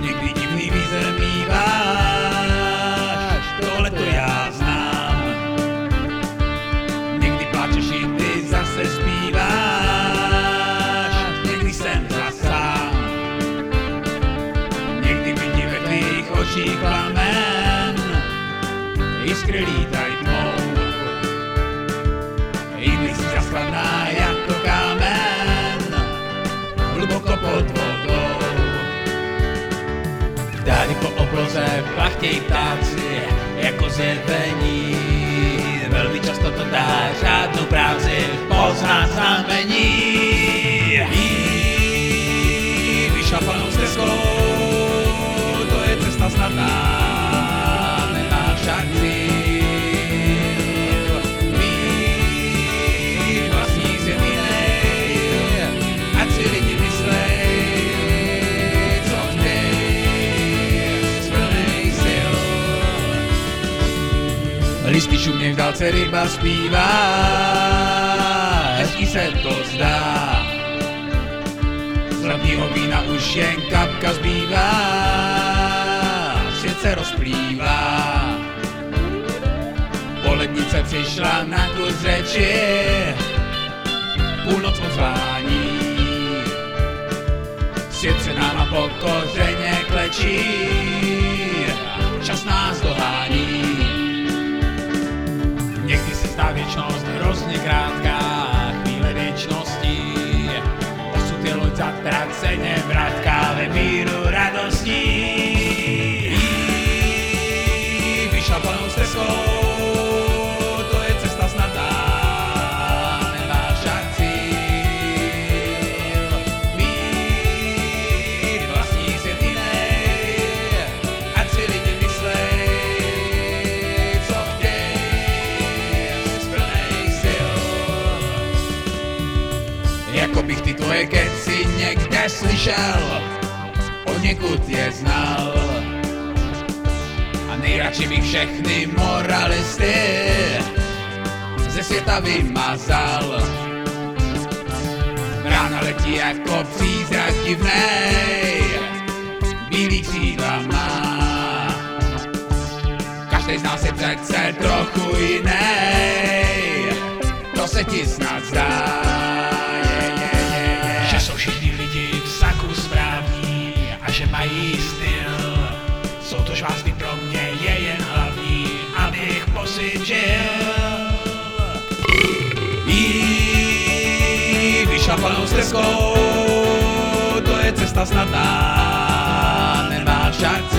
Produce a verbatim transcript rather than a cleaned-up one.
někdy divný vize míváš, tohle to já znám. Někdy pláčeš, jindy zase zpíváš, někdy jsem zas sám. Někdy vidím ve tvých očích plamen, jiskry lítaj tmou. Jindy jsi zaskladná jako kámen, hluboko pod vodou. Tady po obloze plachtěj ptáci, jako zjevení. Velmi často to dá řádnou práci poznat znamení. Jí, vyšlapanou stezkou, to je cesta snadná, nemá však cíl. Mít vlastní světiny, ať si lidi myslej, co chtěj, z plnej sil. Lístky šuměj, v dálce ryba zpívá, hezký se to zdá. Z hlavního vína už jen kapka zbývá, svět se rozplývá. Polednice přišla na kus řeči, půlnoc odzvání. Svět se náma pokořeně klečí, čas nás dohání. Někdy se zdá věčnost hrozně krátká, chvíle věčnosti. Osud je loď zatraceně vrátká ve míru radostí. Vyšlapanou stezkou, to je cesta snadná, nemá však cíl. Mít vlastní světiny, ať si lidi myslej, co chtěj, z plnej sil. Jako bych ty tvoje keci někde slyšel, od někud je znal. A nejradši bych všechny moralisty ze světa vymazal. Rána letí jako přízrak divnej, bílý křídla má. Každej z nás je přece trochu jinej, to se ti snad zdá. Je, je, je, je. Že jsou všichni lidi v saku správní a že mají styl. Jsou to žvásty, pro mě je jen hlavní, abych pocit žil. Jí, vyšlapanou stezkou, to je cesta snadná, nemá však